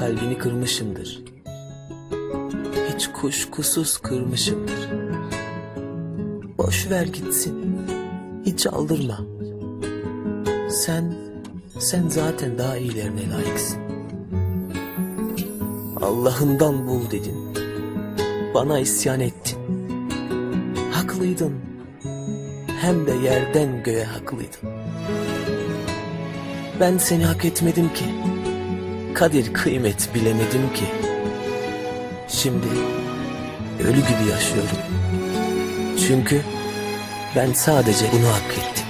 kalbini kırmışımdır. Hiç kuşkusuz kırmışımdır. Boş ver gitsin, hiç aldırma. Sen zaten daha iyilerine layıksın. Allah'ından bul dedin, bana isyan ettin. Haklıydın, hem de yerden göğe haklıydın. Ben seni hak etmedim ki, kadir kıymet bilemedim ki. Şimdi ölü gibi yaşıyorum. Çünkü ben sadece bunu hak ettim.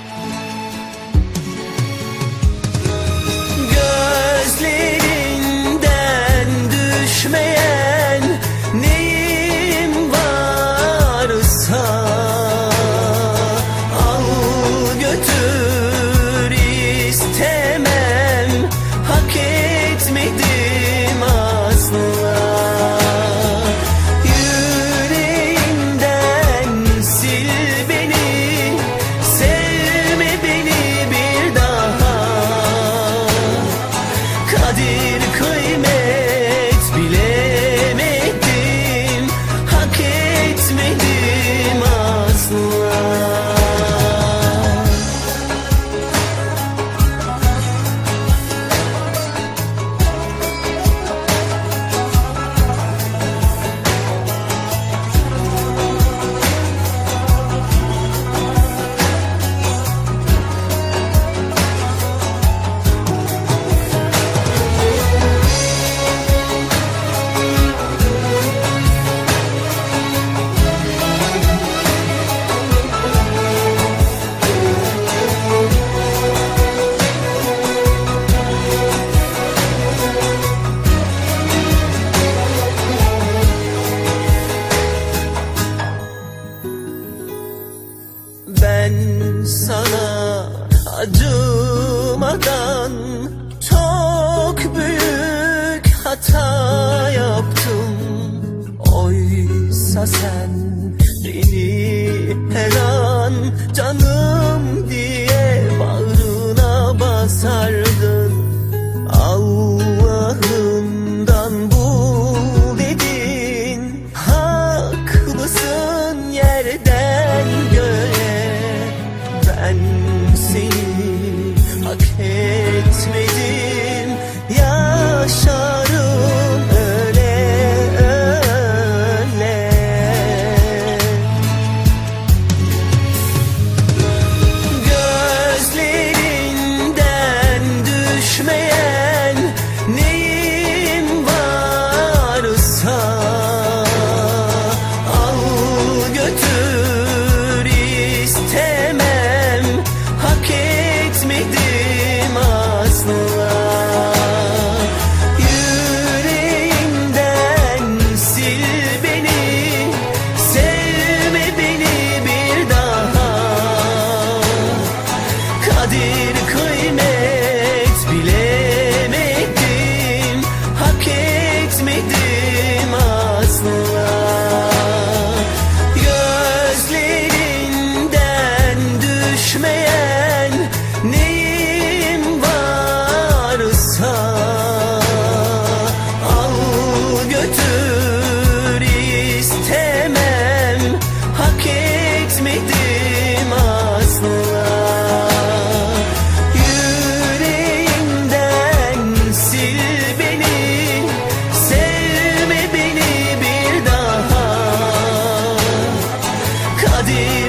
Gözlerinden düşmeyen neyim varsa al götür, istemem, hak etmedim asla. Yüreğimden sil beni, sevme beni bir daha. Kadir kıymet bilemedim, hak etmedim asla. Ben sana acımadan çok büyük hata yaptım. Oysa sen beni her an canım diye bağrına basardın. Allah'ından bul dedin, haklısın yerden göğe. Ben seni hak etmedim, yaşarım öyle öyle. Gözlerinden düşmeyen neyim varsa al götür, istemem, hak etmedim asla. Yüreğimden sil beni, sevme beni bir daha. Kadir kıymet bilemedim, hak etmedim asla. Gözlerinden düşmeyen neyim varsa al götür, istemem, hak etmedim asla. Yüreğimden sil beni, sevme beni bir daha. Kadir